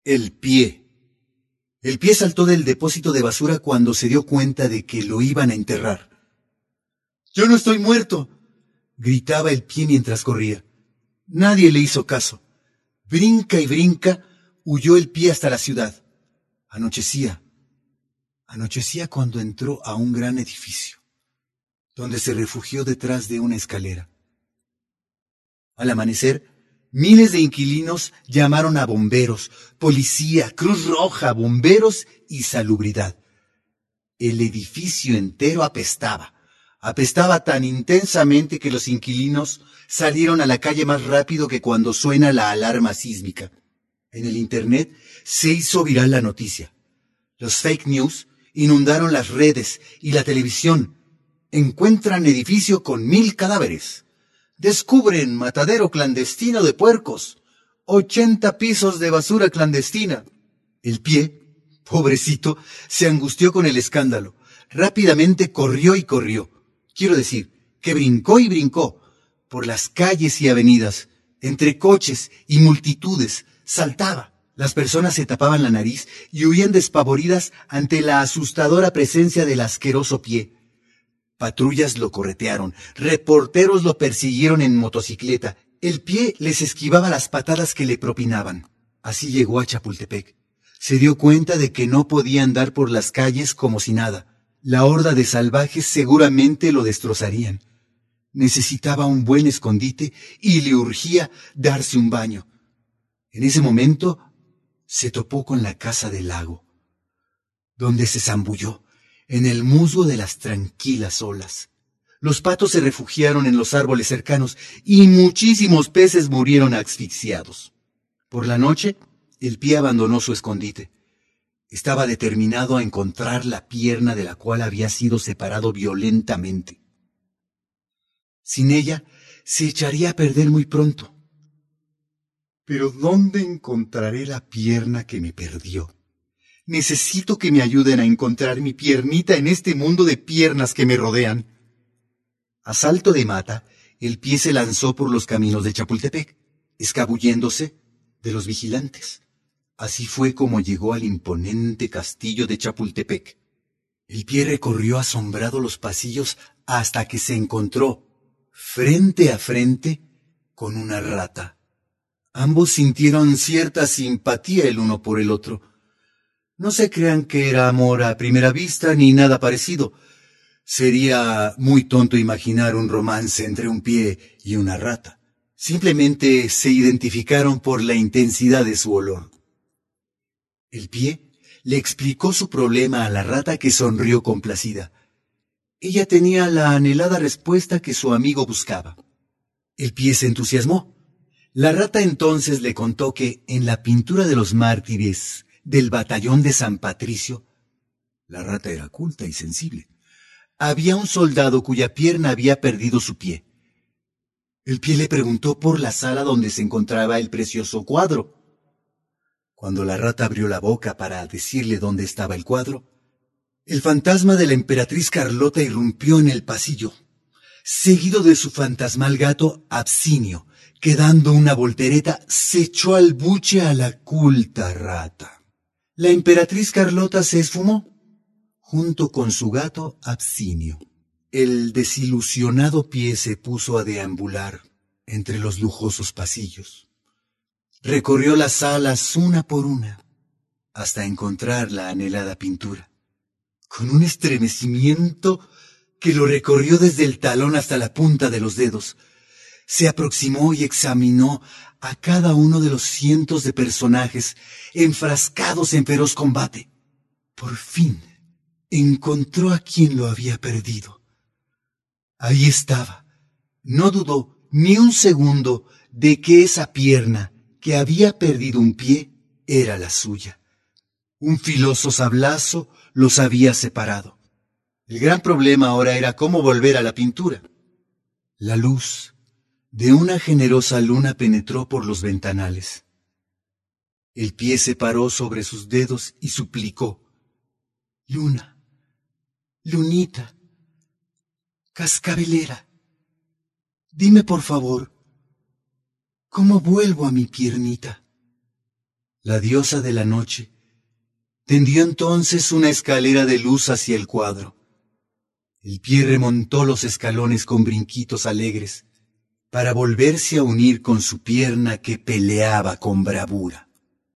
El pie. El pie saltó del depósito de basura cuando se dio cuenta de que lo iban a enterrar. «¡Yo no estoy muerto!», gritaba el pie mientras corría. Nadie le hizo caso. Brinca y brinca, huyó el pie hasta la ciudad. Anochecía. Anochecía cuando entró a un gran edificio, donde se refugió detrás de una escalera. Al amanecer, miles de inquilinos llamaron a bomberos, policía, Cruz Roja, bomberos y salubridad. El edificio entero apestaba. Apestaba tan intensamente que los inquilinos salieron a la calle más rápido que cuando suena la alarma sísmica. En el internet se hizo viral la noticia. Los fake news inundaron las redes y la televisión. Encuentran edificio con 1000 cadáveres. Descubren matadero clandestino de puercos. 80 pisos de basura clandestina. El pie, pobrecito, se angustió con el escándalo. Rápidamente corrió y corrió. Quiero decir, que brincó y brincó por las calles y avenidas, entre coches y multitudes, saltaba. Las personas se tapaban la nariz y huían despavoridas ante la asustadora presencia del asqueroso pie. Patrullas lo corretearon, reporteros lo persiguieron en motocicleta. El pie les esquivaba las patadas que le propinaban. Así llegó a Chapultepec. Se dio cuenta de que no podía andar por las calles como si nada. La horda de salvajes seguramente lo destrozarían. Necesitaba un buen escondite y le urgía darse un baño. En ese momento se topó con la casa del lago, donde se zambulló en el musgo de las tranquilas olas. Los patos se refugiaron en los árboles cercanos y muchísimos peces murieron asfixiados. Por la noche, el pie abandonó su escondite. Estaba determinado a encontrar la pierna de la cual había sido separado violentamente. Sin ella, se echaría a perder muy pronto. ¿Pero dónde encontraré la pierna que me perdió? Necesito que me ayuden a encontrar mi piernita en este mundo de piernas que me rodean. A salto de mata, el pie se lanzó por los caminos de Chapultepec, escabulléndose de los vigilantes. Así fue como llegó al imponente castillo de Chapultepec. El pie recorrió asombrado los pasillos hasta que se encontró, frente a frente, con una rata. Ambos sintieron cierta simpatía el uno por el otro. No se crean que era amor a primera vista ni nada parecido. Sería muy tonto imaginar un romance entre un pie y una rata. Simplemente se identificaron por la intensidad de su olor. El pie le explicó su problema a la rata, que sonrió complacida. Ella tenía la anhelada respuesta que su amigo buscaba. El pie se entusiasmó. La rata entonces le contó que en la pintura de los mártires del batallón de San Patricio, la rata era culta y sensible, había un soldado cuya pierna había perdido su pie. El pie le preguntó por la sala donde se encontraba el precioso cuadro. Cuando la rata abrió la boca para decirle dónde estaba el cuadro, el fantasma de la emperatriz Carlota irrumpió en el pasillo, seguido de su fantasmal gato Absinio, que dando una voltereta se echó al buche a la culta rata. La emperatriz Carlota se esfumó, junto con su gato Absinio. El desilusionado pie se puso a deambular entre los lujosos pasillos. Recorrió las salas una por una, hasta encontrar la anhelada pintura. Con un estremecimiento que lo recorrió desde el talón hasta la punta de los dedos, se aproximó y examinó a cada uno de los cientos de personajes enfrascados en feroz combate. Por fin encontró a quien lo había perdido. Ahí estaba. No dudó ni un segundo de que esa pierna, que había perdido un pie, era la suya. Un filoso sablazo los había separado. El gran problema ahora era cómo volver a la pintura. La luz de una generosa luna penetró por los ventanales. El pie se paró sobre sus dedos y suplicó: «Luna, lunita, cascabelera, dime por favor, ¿cómo vuelvo a mi piernita?». La diosa de la noche tendió entonces una escalera de luz hacia el cuadro. El pie remontó los escalones con brinquitos alegres, para volverse a unir con su pierna que peleaba con bravura.